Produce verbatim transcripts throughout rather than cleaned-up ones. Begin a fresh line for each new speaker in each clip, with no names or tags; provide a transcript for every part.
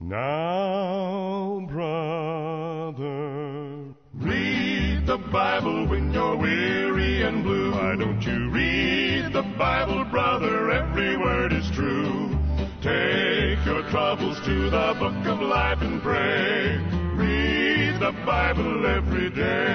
Now, brother, read the Bible when you're weary and blue. Why don't you read the Bible, brother? Every word is true. Take your troubles to the book of life and pray. Read the Bible every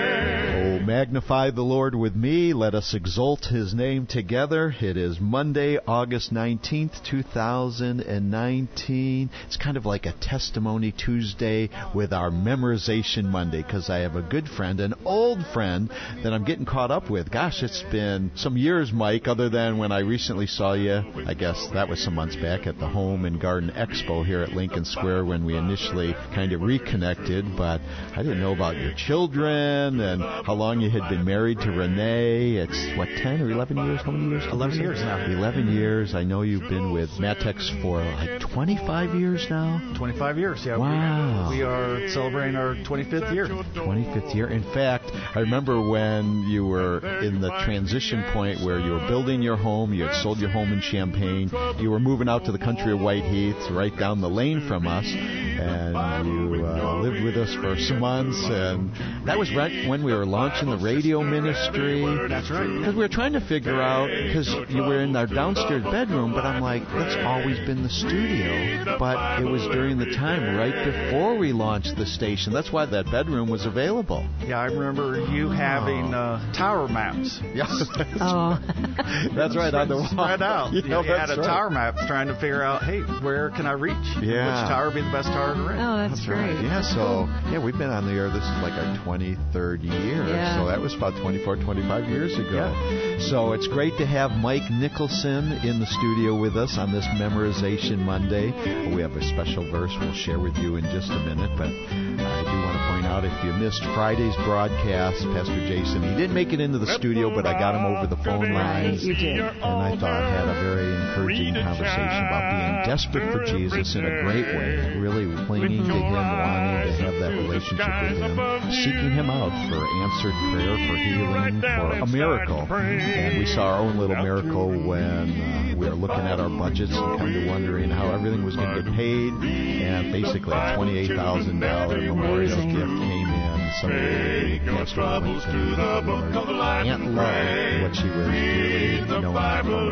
day.
Oh, magnify the Lord with me. Let us exalt His name together. It is Monday, August nineteenth, two thousand nineteen. It's kind of like a Testimony Tuesday with our Memorization Monday, because I have a good friend, an old friend, that I'm getting caught up with. Gosh, it's been some years, Mike, other than when I recently saw you. I guess that was some months back at the Home and Garden Expo here at Lincoln Square when we initially kind of reconnected. But I didn't know about your children and how long you had been married to Renee. It's, what, ten or eleven years? How many years?
eleven years now.
eleven years. I know you've been with Matex for like twenty-five years now.
twenty-five years, yeah.
Wow.
We, we are celebrating our twenty-fifth year.
twenty-fifth year. In fact, I remember when you were in the transition point where you were building your home, you had sold your home in Champaign, you were moving out to the country of Whiteheath, right down the lane from us, and you uh, lived with us for some months, and that was right when we were launching the radio ministry.
That's right.
Because we were trying to figure out, because you were in our downstairs bedroom, but I'm like, that's always been the studio. But it was during the time right before we launched the station. That's why that bedroom was available.
Yeah, I remember you having uh, tower maps.
Yeah.
Oh.
That's right, on the wall.
Spread out.
You
You,
know,
you had
that's
a
right.
tower map trying to figure out, hey, where can I reach?
Yeah.
Which tower would be the best tower to reach?
Oh, that's,
That's
great.
right. Yeah, so, yeah, we've been on the air. This is like our twenty-third year.
Yeah.
So that was about twenty-four, twenty-five years ago.
Yeah.
So it's great to have Mike Nicholson in the studio with us on this Memorization Monday. We have a special verse we'll share with you in just a minute, but I do want to point out, if you missed Friday's broadcast, Pastor Jason, he didn't make it into the studio, but I got him over the phone lines.
You did.
And I thought had a very encouraging conversation about being desperate for Jesus in a great way, really clinging to Him, wanting to have that relationship with Him, seeking Him out for answered prayer, for healing, for a miracle. And we saw our own little miracle when uh, we were looking at our budgets and kind of wondering how everything was going to get paid, and basically a tweneighty-eight thousand dollars memorial gift came in. Somebody passed away, and Aunt Love, what she was really known for,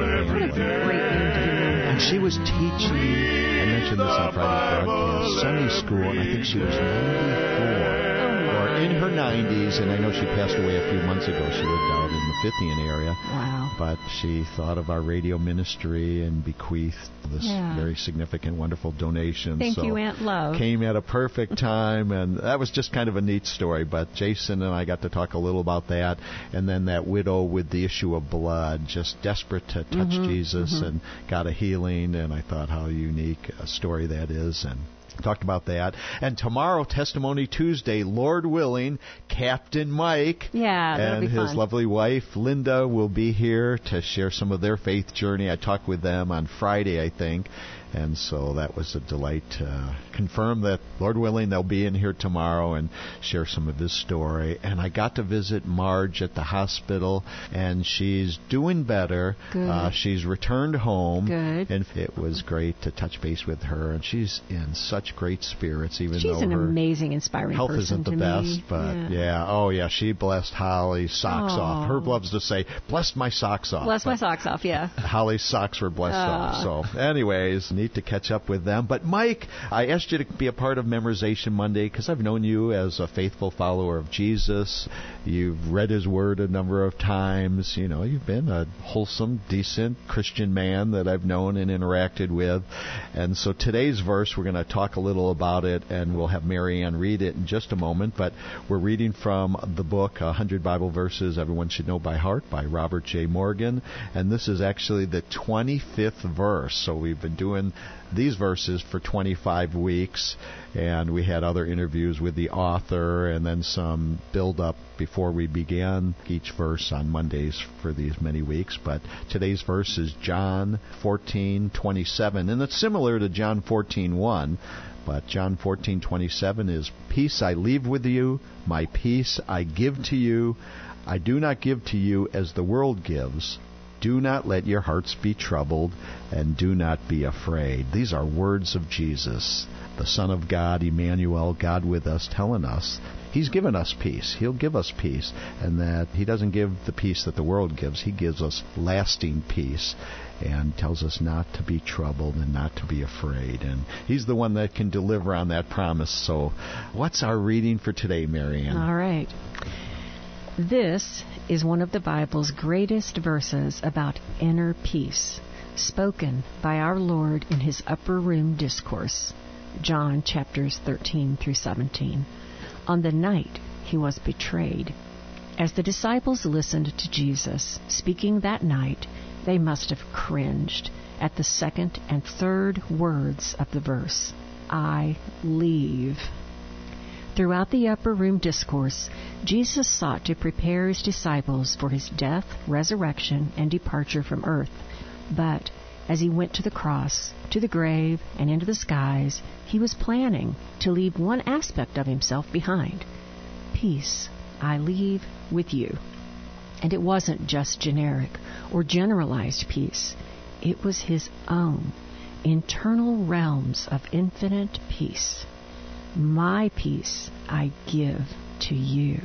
and she was teaching, I mentioned this on Friday's broadcast, Sunday school, and I think she was ninety-four. Or in her nineties, and I know she passed away a few months ago. She lived out in the Fithian area.
Wow.
But she thought of our radio ministry and bequeathed this
Yeah.
very significant, wonderful donation.
Thank
so
you, Aunt Love.
Came at a perfect time, and that was just kind of a neat story. But Jason and I got to talk a little about that, and then that widow with the issue of blood, just desperate to touch
Mm-hmm,
Jesus
mm-hmm.
and got a healing, and I thought how unique a story that is, and talked about that. And tomorrow, Testimony Tuesday, Lord willing, Captain Mike
Yeah, that'll
and
be
his
fun.
lovely wife, Linda, will be here to share some of their faith journey. I talked with them on Friday, I think. And so that was a delight to confirm that, Lord willing, they'll be in here tomorrow and share some of this story. And I got to visit Marge at the hospital, and she's doing better.
Good.
Uh, she's returned home.
Good.
And it was great to touch base with her. And she's in such great spirits, even
She's
though
an
her
amazing, inspiring
health
person
isn't the
to
best.
me.
But,
yeah.
yeah, oh, yeah, she blessed Holly's socks
Aw.
off. Herb loves to say, bless my socks off.
Bless my
But
socks off, yeah.
Holly's socks were blessed
Ah.
off. So, anyways, neat to catch up with them. But, Mike, I asked you to be a part of Memorization Monday because I've known you as a faithful follower of Jesus. You've read His Word a number of times. You know, you've been a wholesome, decent Christian man that I've known and interacted with. And so today's verse, we're going to talk a little about it, and we'll have Mary Ann read it in just a moment. But we're reading from the book, one hundred Bible Verses Everyone Should Know by Heart by Robert J. Morgan. And this is actually the twenty-fifth verse. So we've been doing these verses for twenty-five weeks, and we had other interviews with the author and then some build-up before we began each verse on Mondays for these many weeks. But today's verse is John fourteen twenty-seven, and it's similar to John fourteen one. But John fourteen twenty-seven is, "Peace I leave with you, my peace I give to you. I do not give to you as the world gives. Do not let your hearts be troubled, and do not be afraid. These are words of Jesus, the Son of God, Emmanuel, God with us, telling us He's given us peace. He'll give us peace, and that He doesn't give the peace that the world gives. He gives us lasting peace and tells us not to be troubled and not to be afraid. And He's the one that can deliver on that promise. So what's our reading for today, Marianne?
All right. This is one of the Bible's greatest verses about inner peace, spoken by our Lord in His upper room discourse, John chapters thirteen through seventeen. On the night He was betrayed. As the disciples listened to Jesus speaking that night, they must have cringed at the second and third words of the verse, I leave. Throughout the upper room discourse, Jesus sought to prepare His disciples for His death, resurrection, and departure from earth. But as He went to the cross, to the grave, and into the skies, He was planning to leave one aspect of Himself behind. Peace I leave with you. And it wasn't just generic or generalized peace. It was His own internal realms of infinite peace. My peace I give to you.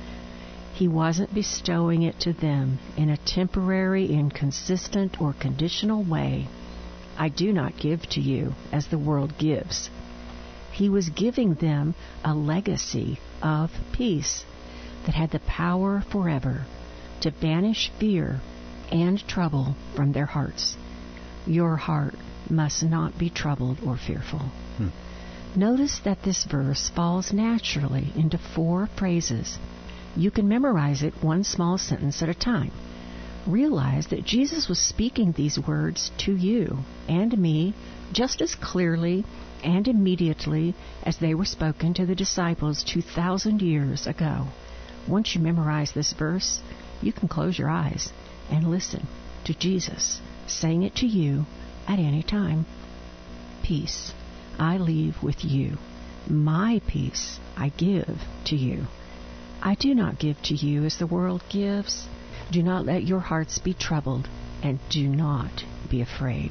He wasn't bestowing it to them in a temporary, inconsistent, or conditional way. I do not give to you as the world gives. He was giving them a legacy of peace that had the power forever to banish fear and trouble from their hearts. Your heart must not be troubled or fearful. Hmm. Notice that this verse falls naturally into four phrases. You can memorize it one small sentence at a time. Realize that Jesus was speaking these words to you and me just as clearly and immediately as they were spoken to the disciples two thousand years ago. Once you memorize this verse, you can close your eyes and listen to Jesus saying it to you at any time. Peace I leave with you. My peace I give to you. I do not give to you as the world gives. Do not let your hearts be troubled, and do not be afraid.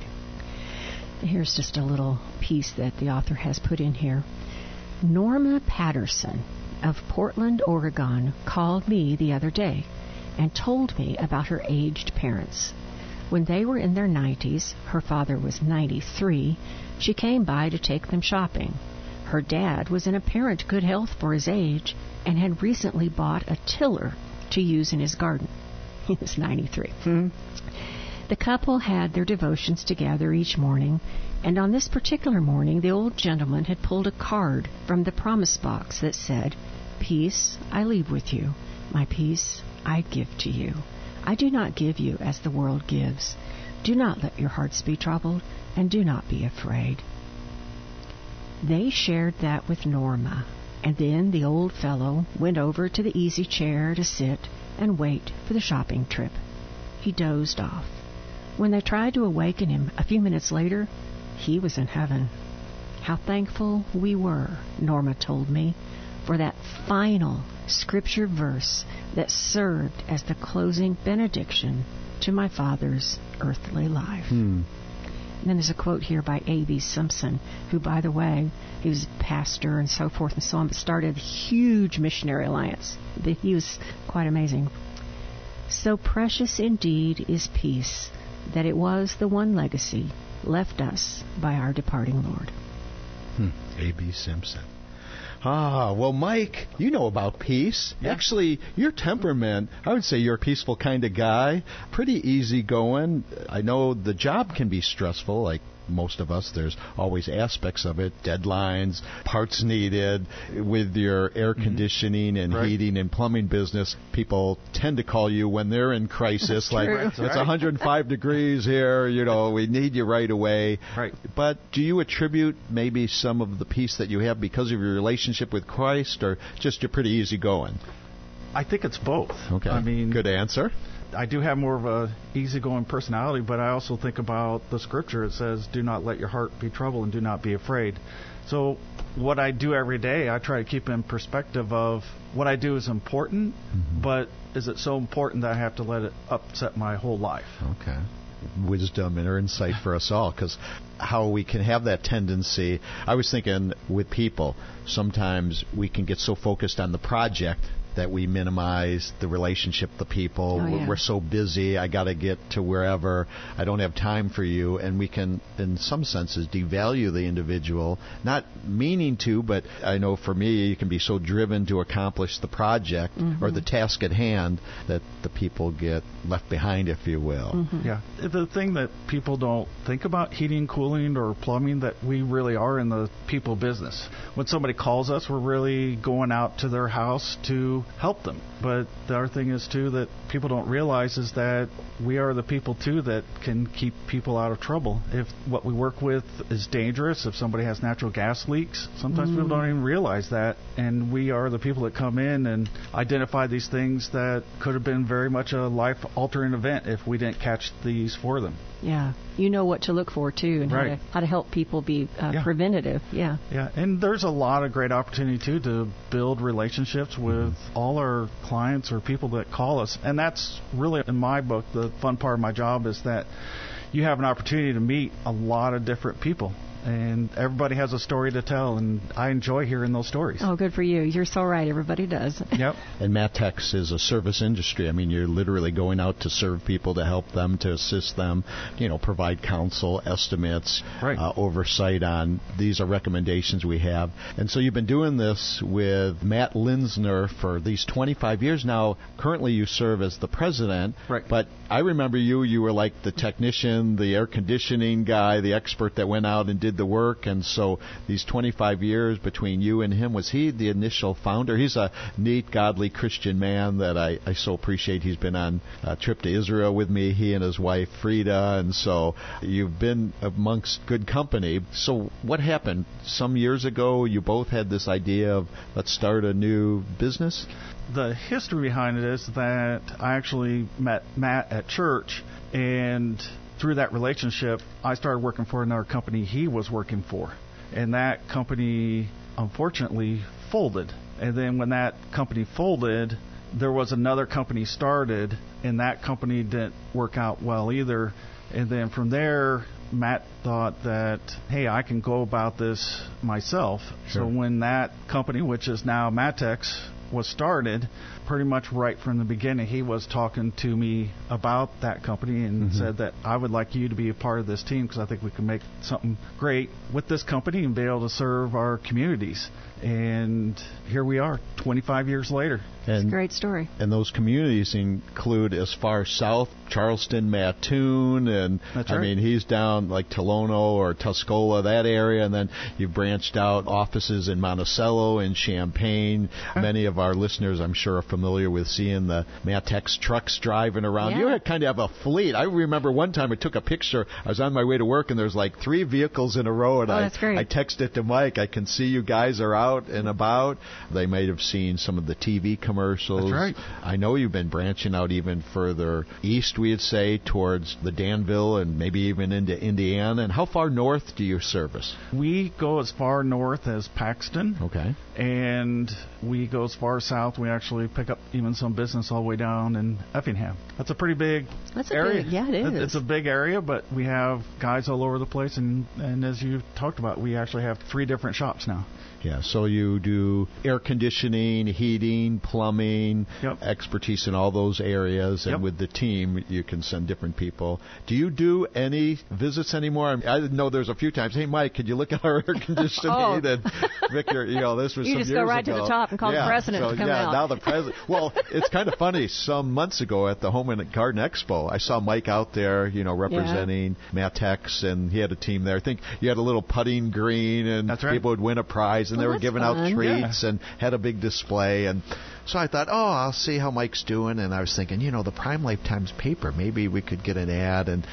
Here's just a little piece that the author has put in here. Norma Patterson of Portland, Oregon, called me the other day and told me about her aged parents. When they were in their nineties, her father was ninety-three, she came by to take them shopping. Her dad was in apparent good health for his age and had recently bought a tiller to use in his garden. He was ninety-three. Hmm. The couple had their devotions together each morning, and on this particular morning, the old gentleman had pulled a card from the promise box that said, Peace I leave with you. My peace I give to you. I do not give you as the world gives. Do not let your hearts be troubled, and do not be afraid. They shared that with Norma, and then the old fellow went over to the easy chair to sit and wait for the shopping trip. He dozed off. When they tried to awaken him a few minutes later, he was in heaven. How thankful we were, Norma told me, for that final scripture verse that served as the closing benediction to my father's earthly life. Hmm. And then there's a quote here by A B Simpson, who, by the way, he was a pastor and so forth and so on, but started a huge missionary alliance. He was quite amazing. So precious indeed is peace that it was the one legacy left us by our departing Lord.
Hmm. A B Simpson. Ah, well, Mike, you know about peace. Yeah. Actually, your temperament, I would say you're a peaceful kind of guy, pretty easygoing. I know the job can be stressful, like most of us. There's always aspects of it, deadlines, parts needed. With your air conditioning and right. heating and plumbing business, people tend to call you when they're in crisis, like, it's right. one hundred five degrees here, you know, we need you right away.
Right.
But do you attribute maybe some of the peace that you have because of your relationship with Christ, or just you're pretty easygoing?
I think it's both.
Okay.
I mean,
good answer.
I do have more of a easygoing personality, but I also think about the scripture. It says, do not let your heart be troubled and do not be afraid. So what I do every day, I try to keep in perspective of what I do is important, mm-hmm. but is it so important that I have to let it upset my whole life?
Okay. Wisdom and insight for us all, because how we can have that tendency. I was thinking with people, sometimes we can get so focused on the project that we minimize the relationship, the people.
Oh, yeah.
We're so busy. I got to get to wherever. I don't have time for you. And we can, in some senses, devalue the individual, not meaning to, but I know for me, you can be so driven to accomplish the project mm-hmm. or the task at hand that the people get left behind, if you will.
Mm-hmm. Yeah. The thing that people don't think about, heating, cooling, or plumbing, that we really are in the people business. When somebody calls us, we're really going out to their house to help them. But the other thing is, too, that people don't realize is that we are the people, too, that can keep people out of trouble. If what we work with is dangerous, if somebody has natural gas leaks, sometimes mm. people don't even realize that. And we are the people that come in and identify these things that could have been very much a life-altering event if we didn't catch these for them.
Yeah. You know what to look for, too, and
right.
how, to, how to help people be uh,
yeah.
preventative. Yeah.
Yeah, and there's a lot of great opportunity, too, to build relationships with all our clients or people that call us. And that's really, in my book, the fun part of my job is that you have an opportunity to meet a lot of different people. And everybody has a story to tell, and I enjoy hearing those stories.
Oh, good for you. You're so right. Everybody does.
Yep.
And Matex is a service industry. I mean, you're literally going out to serve people, to help them, to assist them, you know, provide counsel, estimates,
right.
uh, oversight on these are recommendations we have. And so you've been doing this with Matt Linsner for these twenty-five years now. Currently you serve as the president.
Right.
But I remember you, you were like the technician, the air conditioning guy, the expert that went out and did the work. And so these twenty-five years between you and him, was he the initial founder? He's a neat, godly Christian man that I, I so appreciate. He's been on a trip to Israel with me, he and his wife Frida, and so you've been amongst good company. So what happened? Some years ago, you both had this idea of let's start a new business?
The history behind it is that I actually met Matt at church, and through that relationship, I started working for another company he was working for. And that company, unfortunately, folded. And then when that company folded, there was another company started, and that company didn't work out well either. And then from there, Matt thought that, hey, I can go about this myself.
Sure.
So when that company, which is now Matex, was started, pretty much right from the beginning, he was talking to me about that company and mm-hmm. said that I would like you to be a part of this team because I think we can make something great with this company and be able to serve our communities. And here we are, twenty-five years later.
And,
it's a great story.
And those communities include as far south, Charleston, Mattoon, and
That's
I
right.
mean, he's down like Tolono or Tuscola, that area, and then you've branched out offices in Monticello and Champaign. Many of our listeners, I'm sure, are familiar with seeing the Matex trucks driving around.
Yeah.
You had kind of have a fleet. I remember one time I took a picture. I was on my way to work, and there's like three vehicles in a row, and
oh,
I,
that's great.
I texted to Mike, I can see you guys are out and about. They might have seen some of the T V commercials.
That's right.
I know you've been branching out even further east, we'd say, towards the Danville and maybe even into Indiana. And how far north do you service?
We go as far north as Paxton.
Okay.
And we go as far south. We actually pick up even some business all the way down in Effingham. That's a pretty big
That's a
area.
Big, yeah, it is.
It's a big area, but we have guys all over the place. And, and as you talked about, we actually have three different shops now.
Yeah, so you do air conditioning, heating, plumbing,
yep.
expertise in all those areas, and
yep.
with the team, you can send different people. Do you do any visits anymore? I, mean, I know there's a few times, hey, Mike, could you look at our air conditioning?
oh.
And Victor, you know, this was
you
some
just
years
go right
ago.
to the top and call
yeah,
the president
so,
to come
yeah,
out.
now the president. Well, it's kind of funny. Some months ago at the Home and Garden Expo, I saw Mike out there, you know, representing yeah. Matex, and he had a team there. I think you had a little putting green, and
That's right.
people would win a prize, and
well,
they were giving
fun.
out treats
Yeah.
and had a big display. And so I thought, oh, I'll see how Mike's doing. And I was thinking, you know, the Prime Lifetimes paper, maybe we could get an ad. And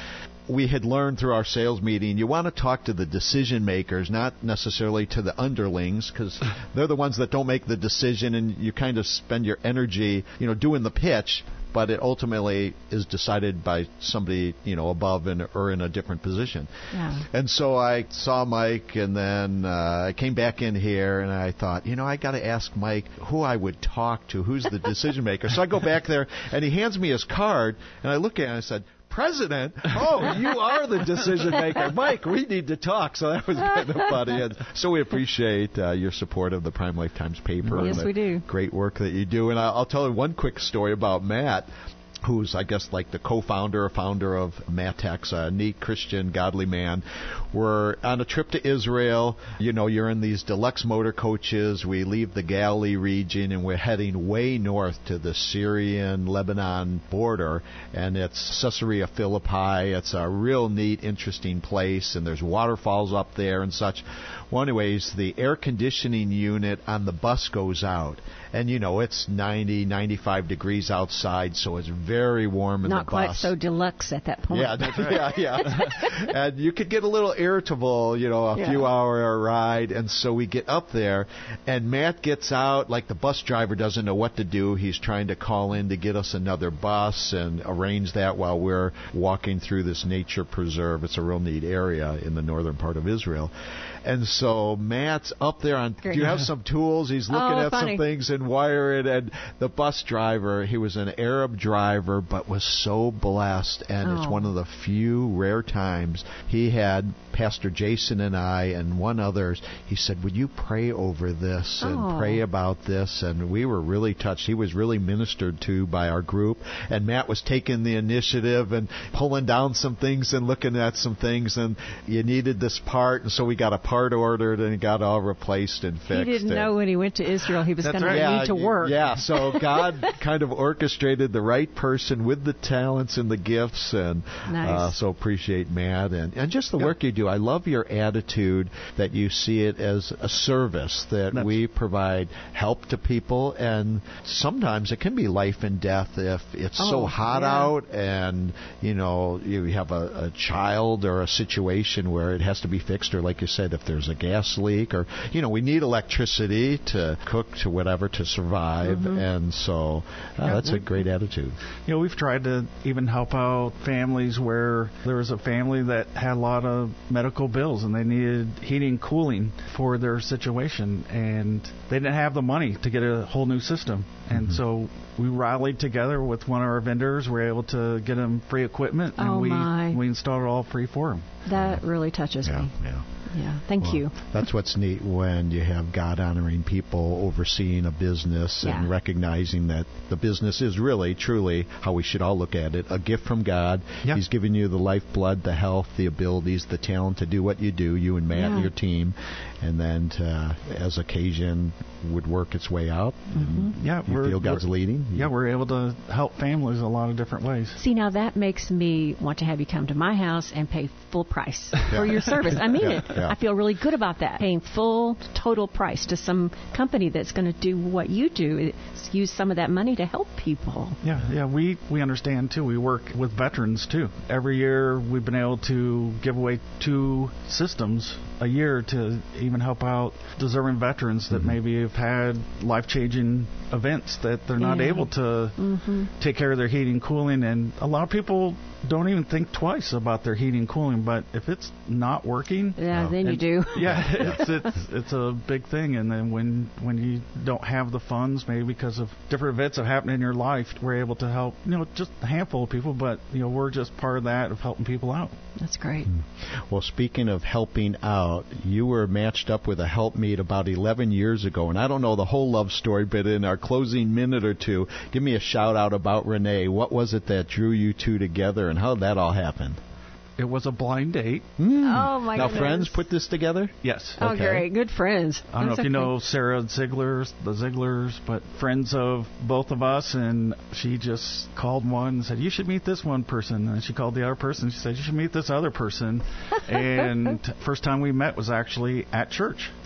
we had learned through our sales meeting, you want to talk to the decision makers, not necessarily to the underlings, because they're the ones that don't make the decision, and you kind of spend your energy, you know, doing the pitch, but it ultimately is decided by somebody, you know, above and or in a different position.
Yeah.
And so I saw Mike, and then uh, I came back in here, and I thought, you know, I got to ask Mike who I would talk to, who's the decision maker. So I go back there, and he hands me his card, and I look at it, and I said, President? Oh, you are the decision maker. Mike, we need to talk. So that was kind of funny. And so we appreciate uh, your support of the Prime Life Times paper.
Yes,
and
we do.
Great work that you do. And I'll, I'll tell you one quick story about Matt, who's, I guess, like the co-founder or founder of Matex, a neat Christian, godly man. We're on a trip to Israel. You know, you're in these deluxe motor coaches. We leave the Galilee region, and we're heading way north to the Syrian-Lebanon border, and it's Caesarea Philippi. It's a real neat, interesting place, and there's waterfalls up there and such. Well, anyways, the air conditioning unit on the bus goes out. And, you know, it's ninety, ninety-five degrees outside, so it's very warm in
Not
the bus.
Not quite so deluxe at that point.
Yeah, yeah, yeah. And you could get a little irritable, you know, a
yeah.
few hour ride. And so we get up there, and Matt gets out, like the bus driver doesn't know what to do. He's trying to call in to get us another bus and arrange that while we're walking through this nature preserve. It's a real neat area in the northern part of Israel. And so Matt's up there on,
Great.
do you have some tools? He's looking
oh,
at
funny.
some things and wiring. And the bus driver, he was an Arab driver, but was so blessed. And
oh.
it's one of the few rare times he had Pastor Jason and I and one others. He said, would you pray over this and
oh.
pray about this? And we were really touched. He was really ministered to by our group. And Matt was taking the initiative and pulling down some things and looking at some things. And you needed this part. And so we got a part ordered and it got all replaced and fixed.
He didn't
and
know when he went to Israel he was going
right.
to
yeah,
need to work.
Yeah, so God kind of orchestrated the right person with the talents and the gifts. And
nice.
uh, so appreciate Matt and, and just the
yep.
work you do. I love your attitude that you see it as a service, that
That's
we provide help to people. And sometimes it can be life and death if it's
oh,
so hot
yeah.
out and, you know, you have a, a child or a situation where it has to be fixed, or like you said, if there's a gas leak, or, you know, we need electricity to cook, to whatever, to survive.
Mm-hmm.
And so uh,
yeah,
that's a great attitude.
You know, we've tried to even help out families where there was a family that had a lot of medical bills and they needed heating and cooling for their situation, and they didn't have the money to get a whole new system. And
mm-hmm.
so we rallied together with one of our vendors. We were able to get them free equipment, and
oh
we
my.
we installed it all free for them.
That really touches
yeah,
me.
Yeah.
Yeah, thank
well,
you.
That's what's neat when you have God-honoring people overseeing a business
yeah.
and recognizing that the business is really, truly, how we should all look at it, a gift from God.
Yeah.
He's given you the lifeblood, the health, the abilities, the talent to do what you do, you and Matt
yeah.
and your team, and then to, as occasion would work its way out,
Mm-hmm.
and
Yeah,
you
we're,
feel God's
we're,
leading.
Yeah, we're able to help families a lot of different ways.
See, now that makes me want to have you come to my house and pay full price for your service. I mean
Yeah,
it.
yeah.
I feel really good about that, paying full, total price to some company that's going to do what you do. It's use some of that money to help people.
Yeah, yeah, we, we understand, too. We work with veterans, too. Every year we've been able to give away two systems a year to even help out deserving veterans that
mm-hmm.
maybe have had life-changing events that they're not
Yeah.
able to
Mm-hmm.
take care of their heating and cooling. And a lot of people don't even think twice about their heating and cooling, but if it's not working...
Yeah,
Oh.
then you
and-
do.
Yeah, it's, it's it's a big thing. And then when when you don't have the funds, maybe because of different events that happen in your life, we're able to help, you know, just a handful of people, but, you know, we're just part of that, of helping people out.
That's great.
Well, speaking of helping out, you were matched up with a helpmeet about eleven years ago, and I don't know the whole love story, but in our closing minute or two, give me a shout-out about Renee. What was it that drew you two together, and how did that all happen?
It was a blind date.
Mm.
Oh, my
Now,
goodness.
friends put this together?
Yes.
Oh,
Okay.
great. Good friends.
I don't know
That's
if you
okay.
know Sarah Ziegler's, the Zieglers, but friends of both of us, and she just called one and said, you should meet this one person. And she called the other person. She said, you should meet this other person. And first time we met was actually at church.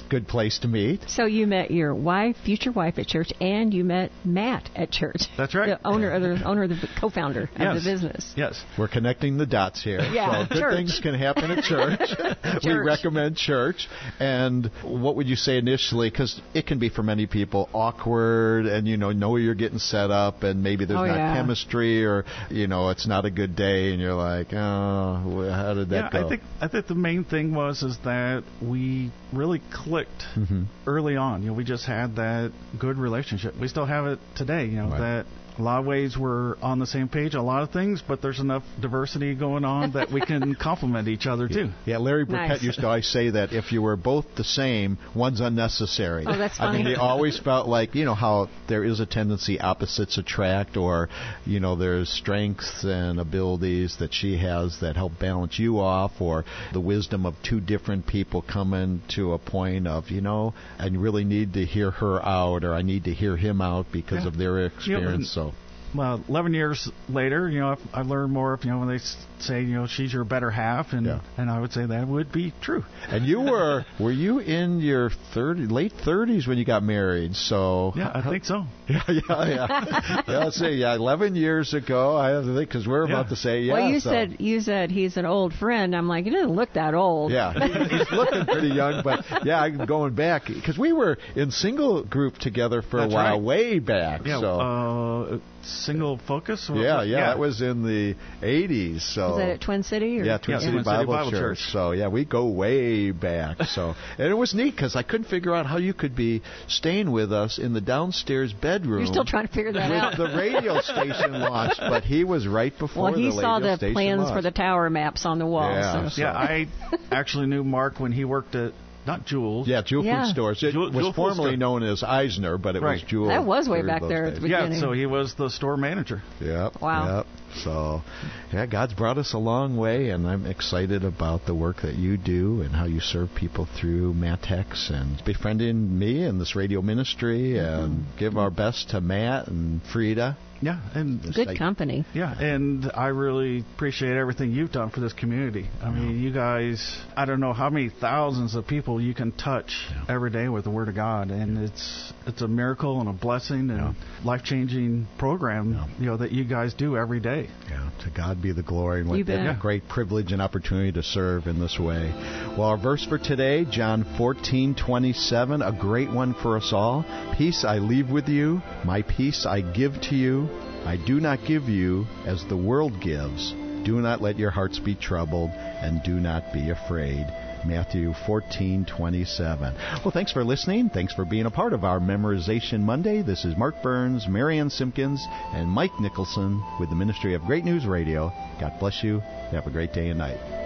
good place to meet.
So you met your wife, future wife at church, and you met Matt at church.
That's right.
The owner, of the owner, the co-founder
yes.
of the business.
Yes.
We're connecting the dots here.
Yeah,
so good
church.
things can happen at church.
church.
We recommend church. And what would you say initially? Because it can be for many people awkward, and you know, know you're getting set up, and maybe there's
oh,
not
yeah.
chemistry, or you know, it's not a good day, and you're like, oh, how did that
yeah,
go?
I think I think the main thing was is that we really clicked
mm-hmm.
early on. You know, we just had that good relationship. We still have it today. You know,
right.
that a lot of ways we're on the same page on a lot of things, but there's enough diversity going on that we can complement each other too.
Yeah, Larry Burkett
Nice.
used to always say that if you were both the same, one's unnecessary.
Oh, that's
I mean,
funny.
he always felt like, you know, how there is a tendency opposites attract, or, you know, there's strengths and abilities that she has that help balance you off, or the wisdom of two different people coming to a point of, you know, I really need to hear her out, or I need to hear him out because
Yeah.
of their experience.
You know,
so.
Well, eleven years later, you know, I've, I learned more. You know, when they s- say, you know, she's your better half, and
Yeah.
and I would say that would be true.
And you were were you in your thirty late thirties when you got married? So
Yeah, I think so.
yeah, yeah, yeah. yeah let's see, yeah, eleven years ago. I have to think because we're
Yeah.
about to say yeah.
well, you
so.
said you said he's an old friend. I'm like, he doesn't look that old.
Yeah, he- he's looking pretty young, but yeah, I'm going back because we were in single group together for
That's
a while,
right.
way back.
Yeah.
so.
Uh, single focus. Or
yeah,
what-
yeah, that was in the eighties. So
Was that at Twin City? Or?
Yeah, Twin
Yeah,
City,
Twin City
Bible,
Bible
Church.
Church.
So yeah, we go way back. So and it was neat because I couldn't figure out how you could be staying with us in the downstairs bedroom.
You're still trying to figure that out.
with the radio station launched, but he was right before
Well, he
the
saw
radio
the
station
plans
launched.
for the tower maps on the wall.
Yeah.
So.
Yeah, I actually knew Mark when he worked at not Jules.
Yeah, Jewel
Yeah.
Food Stores. It
Jewel-
was
Jewel Food
formerly
Store.
known as Eisner, but it was
Right.
Jewel.
That was way
through
back
those
there at
days.
the
Yeah,
beginning.
so he was the store manager.
Yep.
Wow.
Yep. So, yeah, God's brought us a long way, and I'm excited about the work that you do and how you serve people through Matex and befriending me and this radio ministry, and give our best to Matt and Frida.
Yeah, and
Good
Like-
company.
yeah, and I really appreciate everything you've done for this community. I mean, you guys, I don't know how many thousands of people you can touch every day with the Word of God, and it's it's a miracle and a blessing and life-changing program,
Yeah.
you know, that you guys do every day.
Yeah, to God be the glory, and what
You bet.
a
Yeah.
great privilege and opportunity to serve in this way. Well, our verse for today, John fourteen twenty-seven, a great one for us all. Peace I leave with you, my peace I give to you. I do not give you as the world gives. Do not let your hearts be troubled, and do not be afraid. Matthew fourteen twenty-seven. Well, thanks for listening. Thanks for being a part of our Memorization Monday. This is Mark Burns, Marianne Simpkins, and Mike Nicholson with the Ministry of Great News Radio. God bless you. Have a great day and night.